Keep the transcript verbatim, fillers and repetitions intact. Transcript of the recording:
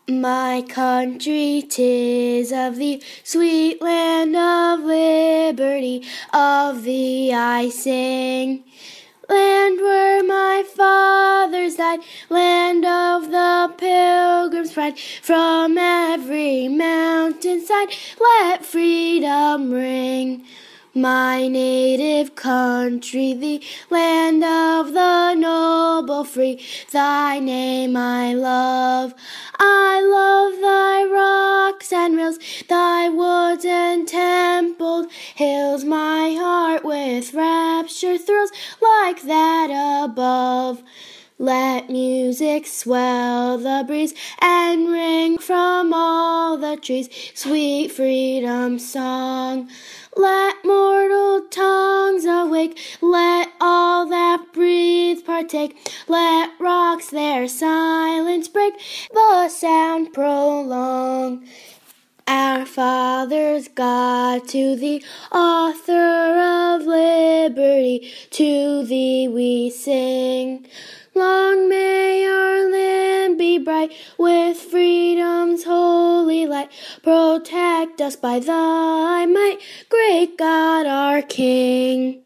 My country, 'tis of thee, sweet land of liberty, of thee I sing. Land where my fathers died, land of the Pilgrim's pride, from every mountainside let freedom ring. My native country, the land of the noble free, thy name I love. I love thy rocks and rills, thy woods and templed hills. My heart with rapture thrills like that above. Let music swell the breeze and ring from all the trees, sweet freedom's song. Let mortal tongues awake, let all that breathe partake, let rocks their silence break, the sound prolong. Our fathers, God, to thee, author of liberty, to thee we sing. Long may our land be bright with freedom's holy light. Protect us by thy might, great God our King.